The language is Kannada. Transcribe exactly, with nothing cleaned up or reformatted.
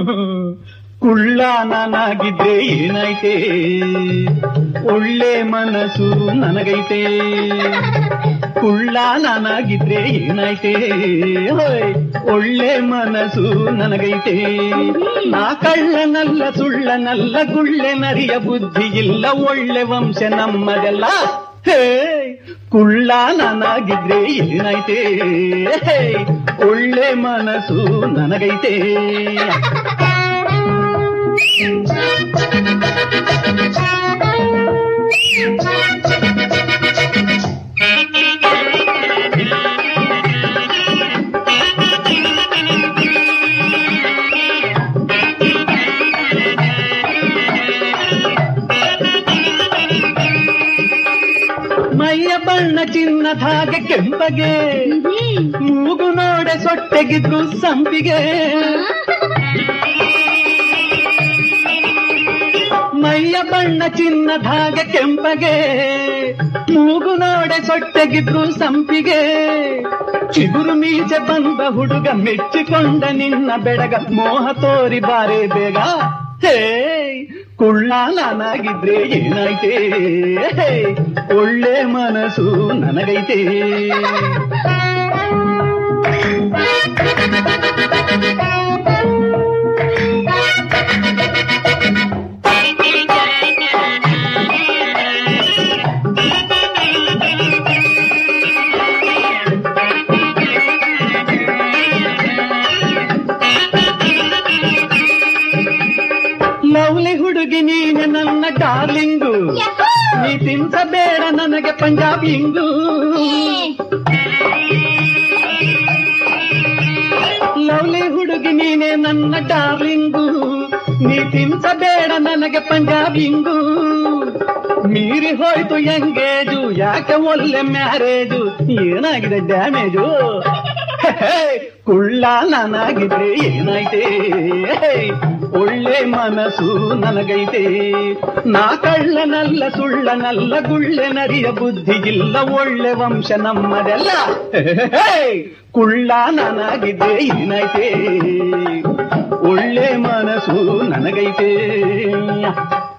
ಕುಳ್ಳ ನಾನಾಗಿದ್ರೆ ಏನಾಯ್ತೆ, ಒಳ್ಳೆ ಮನಸ್ಸು ನನಗೈತೆ. ಕುಳ್ಳ ನಾನಾಗಿದ್ರೆ ಏನಾಯ್ತೆ, ಹೋಯ್ ಒಳ್ಳೆ ಮನಸ್ಸು ನನಗೈತೆ. ನಾ ಕಳ್ಳನಲ್ಲ ಸುಳ್ಳನಲ್ಲ, ಗುಳ್ಳೆ ನರಿಯ ಬುದ್ಧಿ ಇಲ್ಲ, ಒಳ್ಳೆ ವಂಶ ನಮ್ಮದೆಲ್ಲ. ಹೇ ಕುಳ್ಳ ನಾನಾಗಿದ್ರೆ ಏನಾಯ್ತೆ, ಹೇ ಒಳ್ಳೆ ಮನಸ್ಸು ನನಗೈತೆ. ಮೈಯ ಬಣ್ಣ ಚಿನ್ನದ ಹಾಗೆ ಕೆಂಪಗೆ, ಮೂಗು ನೋಡೆ ಸೊಟ್ಟೆಗಿದ್ರು ಸಂಪಿಗೆ. ಮೈಯ ಬಣ್ಣ ಚಿನ್ನದ ಹಾಗೆ ಕೆಂಪಗೆ, ಮೂಗು ನೋಡೆ ಸೊಟ್ಟೆಗಿದ್ರು ಸಂಪಿಗೆ. ಚಿಗುರು ಮೀಸೆ ಬಂದ ಹುಡುಗ ಮೆಚ್ಚಿಕೊಂಡ ನಿನ್ನ ಬೆಡಗ, ಮೋಹ ತೋರಿ ಬಾರೆ ಬೇಗ. ಹೇ ಕುಳ್ಳ ನಾನಾಗಿದ್ರೆ ಏನಾಯ್ತೆ, ಒಳ್ಳೆ ಮನಸ್ಸು ನನಗೈತೆ. ಲವ್ಲಿ ಹುಡುಗಿ ನೀನೆ ನನ್ನ ಡಾರ್ಲಿಂಗು, ನೀ ತಿನ್ಸಬೇಡ ನನಗೆ ಪಂಜಾಬ್ ಹಿಂಗು. ಲವ್ಲಿ ಹುಡುಗಿ ನೀನೆ ನನ್ನ ಡಾರ್ಲಿಂಗು, ನೀ ತಿನ್ಸಬೇಡ ನನಗೆ ಪಂಜಾಬ್ ಹಿಂಗು. ಮೀರಿ ಹೋಯ್ತು ಎಂಗೇಜು, ಯಾಕೆ ಒಳ್ಳೆ ಮ್ಯಾರೇಜು, ಏನಾಗಿದೆ ಡ್ಯಾಮೇಜು. ಕುಳ್ಳ ನಾನಾಗಿದ್ರೆ ಏನಾಯ್ತೆ, ಒಳ್ಳೆ ಮನಸ್ಸು ನನಗೈತೆ. ನಾ ಕಳ್ಳನಲ್ಲ ಸುಳ್ಳನಲ್ಲ, ಗುಳ್ಳೆ ನರಿಯ ಬುದ್ಧಿ ಇಲ್ಲ, ಒಳ್ಳೆ ವಂಶ ನಮ್ಮದೆಲ್ಲ. ಕುಳ್ಳ ನಾನಾಗಿದ್ರೆ ಏನಾಯ್ತೆ, ಒಳ್ಳೆ ಮನಸ್ಸು ನನಗೈತೆ.